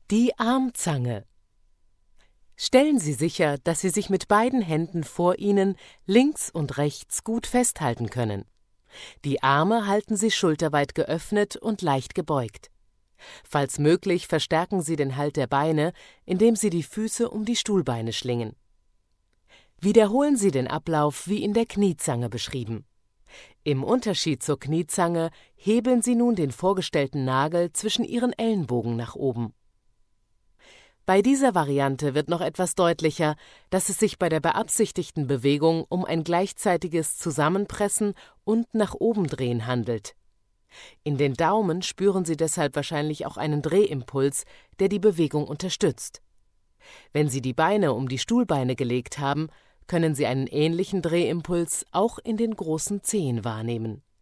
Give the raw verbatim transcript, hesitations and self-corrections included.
Die Armzange. Stellen Sie sicher, dass Sie sich mit beiden Händen vor Ihnen links und rechts gut festhalten können. Die Arme halten Sie schulterweit geöffnet und leicht gebeugt. Falls möglich, verstärken Sie den Halt der Beine, indem Sie die Füße um die Stuhlbeine schlingen. Wiederholen Sie den Ablauf wie in der Kniezange beschrieben. Im Unterschied zur Kniezange hebeln Sie nun den vorgestellten Nagel zwischen Ihren Ellenbogen nach oben. Bei dieser Variante wird noch etwas deutlicher, dass es sich bei der beabsichtigten Bewegung um ein gleichzeitiges Zusammenpressen und nach oben drehen handelt. In den Daumen spüren Sie deshalb wahrscheinlich auch einen Drehimpuls, der die Bewegung unterstützt. Wenn Sie die Beine um die Stuhlbeine gelegt haben, können Sie einen ähnlichen Drehimpuls auch in den großen Zehen wahrnehmen.